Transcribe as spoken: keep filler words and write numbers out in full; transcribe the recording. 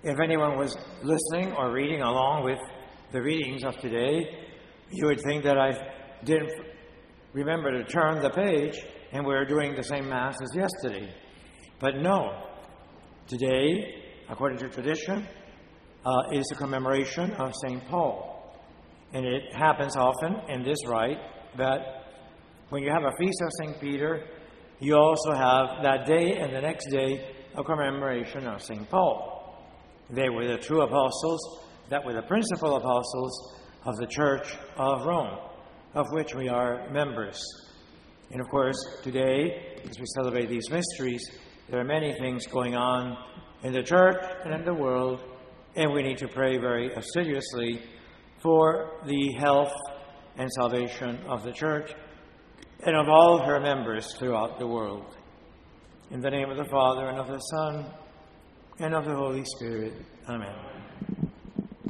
If anyone was listening or reading along with the readings of today, you would think that I didn't remember to turn the page and we're doing the same Mass as yesterday. But no, today, according to tradition, uh, is a commemoration of Saint Paul. And it happens often in this rite that when you have a feast of Saint Peter, you also have that day and the next day a commemoration of Saint Paul. They were the true apostles, that were the principal apostles of the Church of Rome, of which we are members. And of course, today, as we celebrate these mysteries, there are many things going on in the Church and in the world, and we need to pray very assiduously for the health and salvation of the Church and of all her members throughout the world. In the name of the Father, and of the Son, and of the Holy Spirit. Amen.